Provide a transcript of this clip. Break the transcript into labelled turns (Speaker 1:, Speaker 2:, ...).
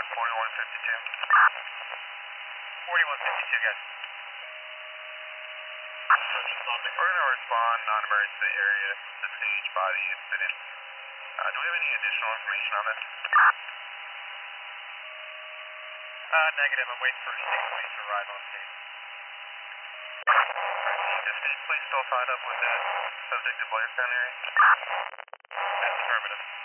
Speaker 1: 4152. 4152, guys. We're going to respond non-emergency to the area, distinguished by the incident. Do we have any additional information on this? Negative. I'm waiting for 6 police to arrive on scene. Is 6 police still tied up with the subject at Blairstown area? That's affirmative.